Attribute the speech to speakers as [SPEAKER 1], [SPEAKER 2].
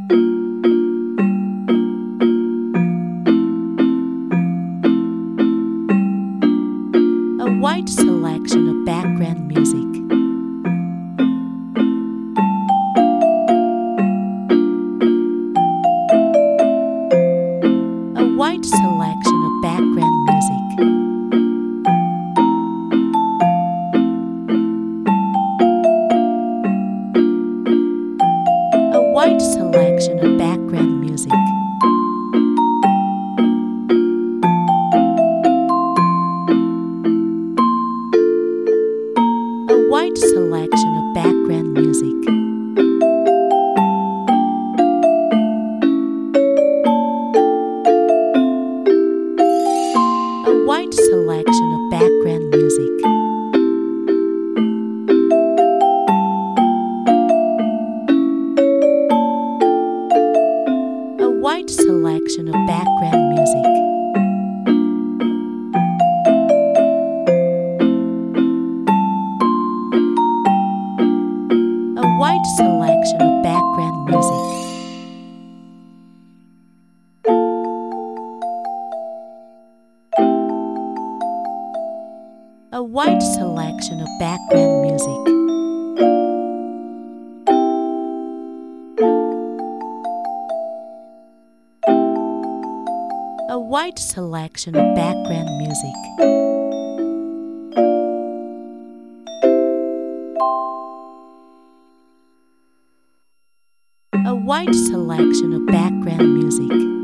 [SPEAKER 1] A wide selection of background music. A wide selection of background music. A wide selection of background music. A wide selection of background music. A wide selection of background music. A wide selection of background music. A wide selection of background music. A wide selection of background music. A wide selection of background music. A wide selection of background music.